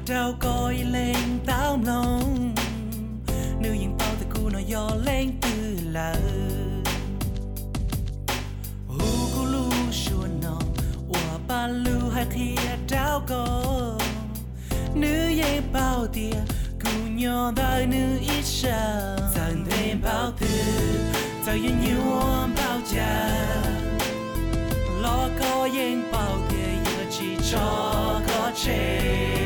đâu coi lên táo lòng nữ yên bao thì cô nó gió lên từ lờ hu cô lu xuân nòng ủa ba lu hai khía trao có nữ yên bao tia cô nhỏ đời nữ ít sao dần thêm bao thứ giờ yên nhiều bao giờ lo có yên bao tia giờ chỉ cho có chế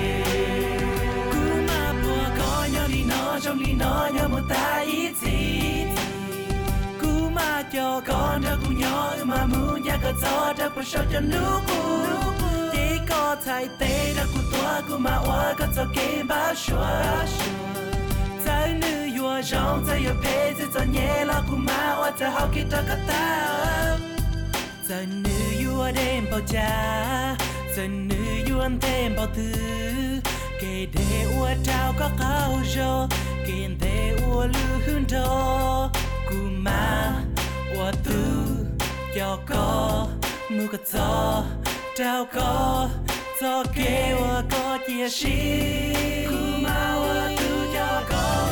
cú mà bùa có nhau đi nó trong đi nó nhau một ta ít gì cú mà cho con ra cú nhỏ mà muốn nhà có gió ra bữa sau cho nước cú chỉ có thay tê ra cú tua cú mà oa có cho kiếm bao xóa trái nữ vua rong trái yêu phê chỉ cho nhẹ là cú mà oa cho học kỹ cho cả ta giờ nữ vua đêm bao cha giờ nữ yuan thêm bao thứ kể để ua trao có cao rồi kể để ua lưu hương đó cù mà ua tư cho có mưa có gió trao có gió kê ua có chia sẻ cù mà ua tư cho có.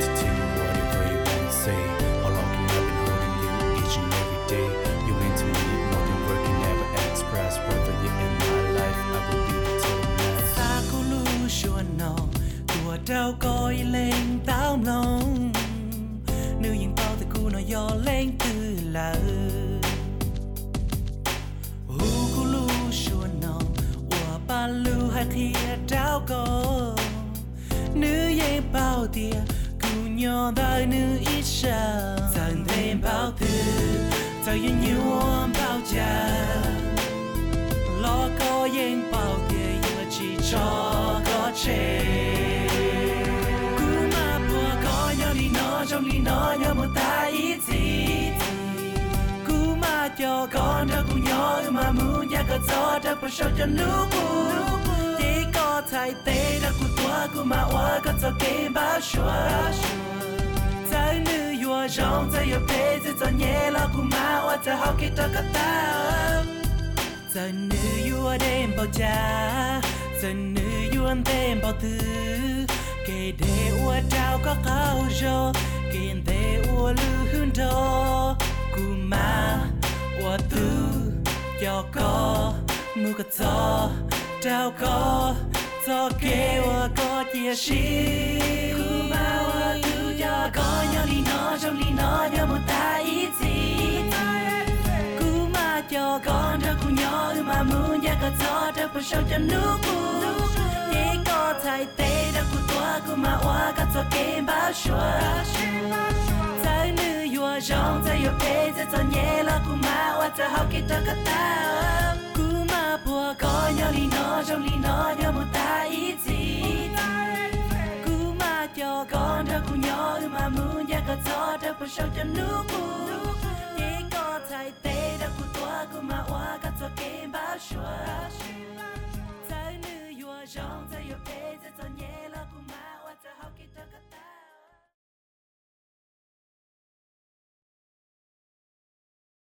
Trao coi lên táo lòng nữ yên bao thì cô nó gió lên từ lờ hu cô lu xuân nòng ủa ba lu hai khía trao có nữ yên bao tia cô nhỏ đời nữ ít sao dần thêm bao thứ giờ yên nhiều bao giờ lo có yên bao tia giờ chỉ cho có chế trong đi nó nhau một ta ít gì cú mà cho con ra cú nhỏ mà muốn nhà có gió ra bữa sau cho nước cú chỉ có thay tê ra cú tua cú mà oa có cho kiếm bao xóa trái nữ vua rong trái yêu phê chỉ cho nhẹ là cú mà oa cho học kỹ cho cả ta giờ nữ vua đêm bao cha giờ nữ vua thêm bao thứ kể để ua trao có cao rồi kể để ua lưu hương đó cù mà ua tư cho có mưa có gió trao có gió kê ua có chia sẻ cù mà ua tư cho có nhau đi nó trong đi nó nhau một ta ít gì cù mà cho con ra cù nhỏ mà muốn nhà có gió ra bữa sau cho nước cù chỉ có thay tê ra cù tua cù mà oa có cho kiếm bao xóa trái nữ vua rong trái yêu phê chỉ cho nhẹ là cù mà oa cho học kỹ cho cả ta cù mà bùa có nhau đi nó trong đi nó nhau một ta ít gì cù mà cho con ra cù nhỏ mà muốn nhà có gió ra bữa sau cho nước cù chỉ có thay tê ra cù tua cù mà oa có cho kiếm bao xóa